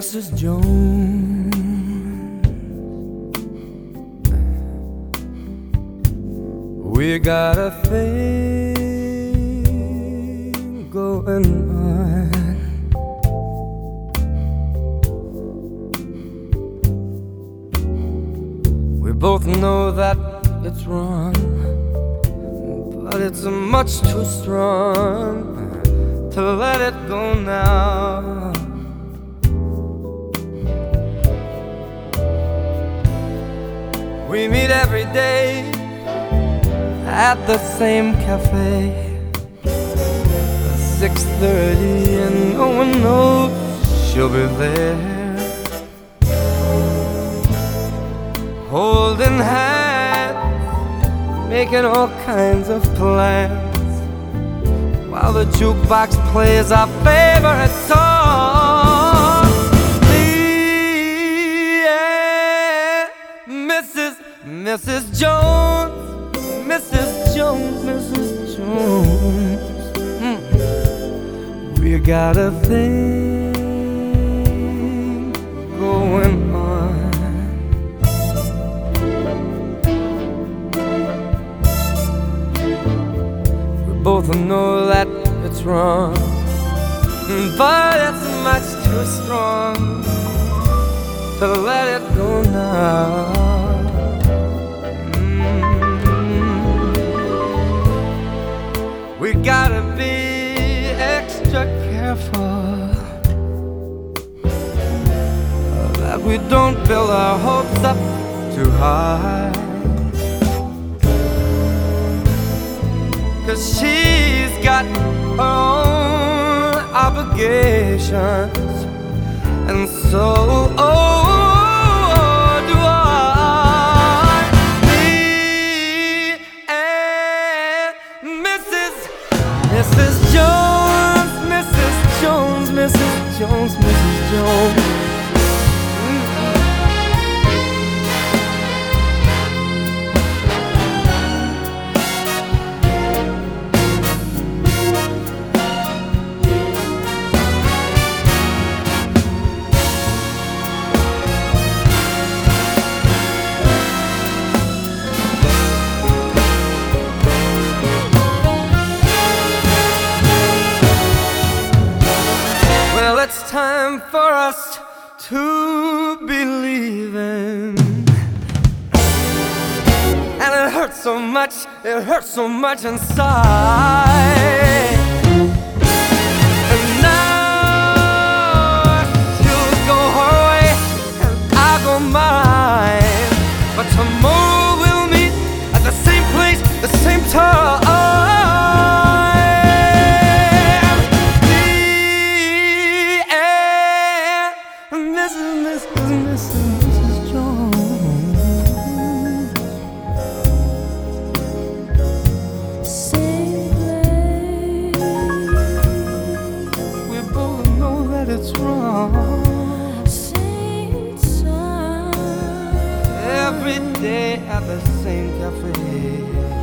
Mrs. Jones. We got a thing going on. We both know that it's wrong, but it's much too strong to let it go now. We meet every day at the same cafe, 6:30, and no one knows she'll be there, holding hands, making all kinds of plans, while the jukebox plays our favorite song. Yeah, Mrs. Jones, Mrs. Jones, Mrs. Jones. We got a thing going on. We both know that it's wrong, but it's much too strong to let it go now. We gotta be extra careful that we don't build our hopes up too high, 'cause she's got her own obligations, and so do I. Me and Mrs. Jones, Mrs. Jones, Mrs. Jones, Mrs. Jones. It's time for us to be leaving, and it hurts so much inside. And now she'll go her way and I'll go mine, but tomorrow we'll meet at the same place, the same time. Mrs. Jones. Same place. We both know that it's wrong. Same time. Every day at the same cafe.